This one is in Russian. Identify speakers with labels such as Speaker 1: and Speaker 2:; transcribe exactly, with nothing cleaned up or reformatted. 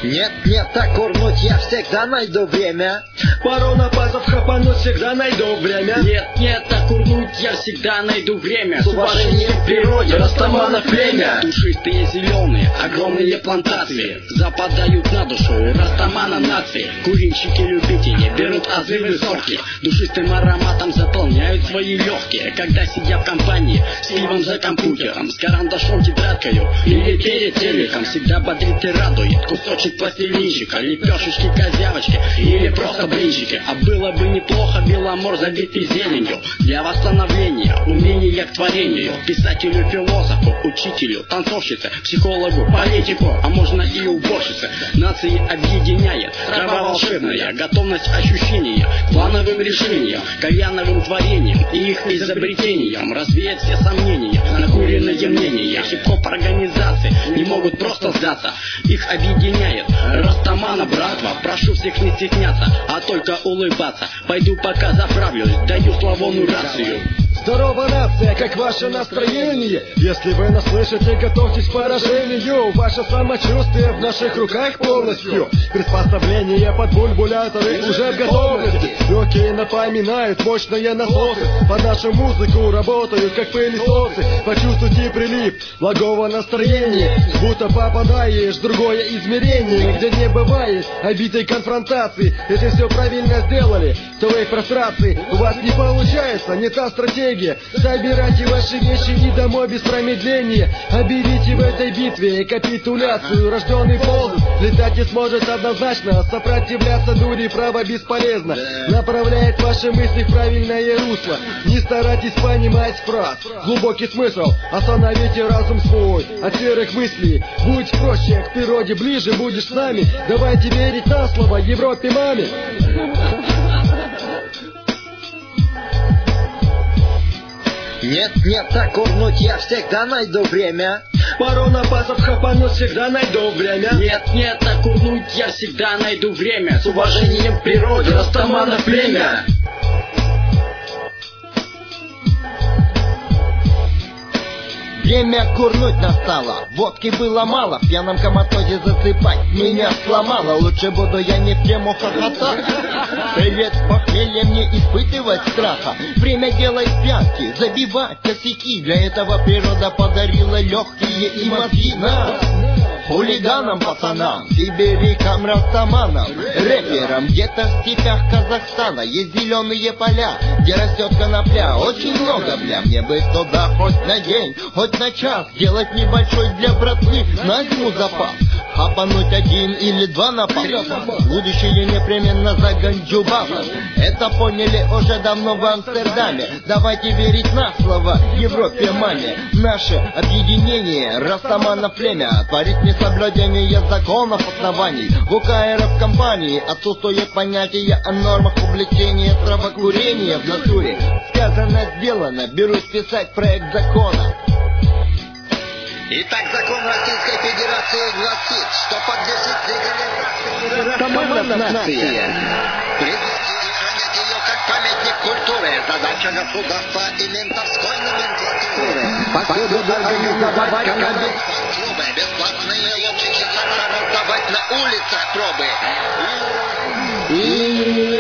Speaker 1: Нет, нет, так курнуть я всегда найду время.
Speaker 2: Пару напасов хапануть всегда найду время.
Speaker 3: Нет, нет, так курнуть я всегда найду время.
Speaker 1: С уважением к природе, Растамана племя.
Speaker 3: Душистые зеленые, огромные плантации западают на душу Растамана нации. Курильщики-любители берут азы высокие, душистым ароматом заполняют свои легкие. Когда сидя в компании с пивом за компьютером, с карандашом, тетрадкою или перед телеком, всегда бодрит и радует кусочек пластилинчика, лепешечки, козявочки или просто блинчики. А было бы неплохо Беломор забитый зеленью для восстановления умения к творению. Писателю, философу, учителю, танцовщице, психологу, политику, а можно и уборщице. Нации объединяет трава волшебная, готовность ощущения к плановым решениям, кальяновым творениям и их изобретениям. Развеять все сомнения, накуренные мнения. Хип-хоп организации не могут просто сдаться, их объединяет Растамана братва. Прошу всех не стесняться, а только улыбаться. Пойду пока заправлюсь, даю Славону рацию.
Speaker 2: Здорово, нация, как ваше настроение? Если вы нас слышите, готовьтесь к поражению. Ваше самочувствие в наших руках полностью. Приспособление под бульбуляторы уже в готовности. Легкие напоминают мощные насосы. Под нашу музыку работают как пылесосы. Почувствуйте прилив благого настроения, будто попадаешь в другое измерение, где не бывает обитой конфронтации. Если все правильно сделали, то вы в прострации. У вас не получается, не та стратегия. Собирайте ваши вещи и домой без промедления. Объявите в этой битве капитуляцию. Рожденный ползать летать не сможет однозначно. Сопротивляться дури право бесполезно. Направляет ваши мысли в правильное русло. Не старайтесь понимать фраз, глубокий смысл. Остановите разум свой от серых мыслей. Будь проще, к природе ближе, будешь с нами. Давайте верить на слово Европе маме.
Speaker 1: Нет, нет, так курнуть я всегда найду время.
Speaker 2: Пару напасов хапануть всегда найду время.
Speaker 3: Нет, нет, так курнуть я всегда найду время.
Speaker 1: С уважением к природе, Растамана племя.
Speaker 4: Время курнуть настало, водки было мало, в пьяном коматозе засыпать меня сломало. Лучше буду я не в тему хохотать, перед похмельем не испытывать страха. Время делать пьянки, забивать косяки, для этого природа подарила легкие и мозги нам. Хулиганам, пацанам, сибирякам, растаманам, рэперам. Где-то в степях Казахстана есть зеленые поля, где растет конопля. Очень много, бля, мне бы туда хоть на день, хоть на час, делать небольшой для братвы на зиму запас. Хапануть один или два напаса, будущее непременно за Ганджубасом. Это поняли уже давно в Амстердаме. Давайте верить на слово Европе маме. Наше объединение Растамана племя творит несоблюдение законов оснований. В УКРФ компании отсутствует понятие о нормах увлечения травокурения в натуре. Сказано, сделано, берусь писать проект закона.
Speaker 1: Итак, закон Российской Федерации гласит, что подлежит легализации
Speaker 4: Растамана нация.
Speaker 1: Привести и хранить ее как памятник культуры. Задача государства и ментовской номенклатуры.
Speaker 4: Повсюду организовать канабис.
Speaker 1: Клубы, бесплатные лучшие сахара раздавать на улицах пробы.
Speaker 4: И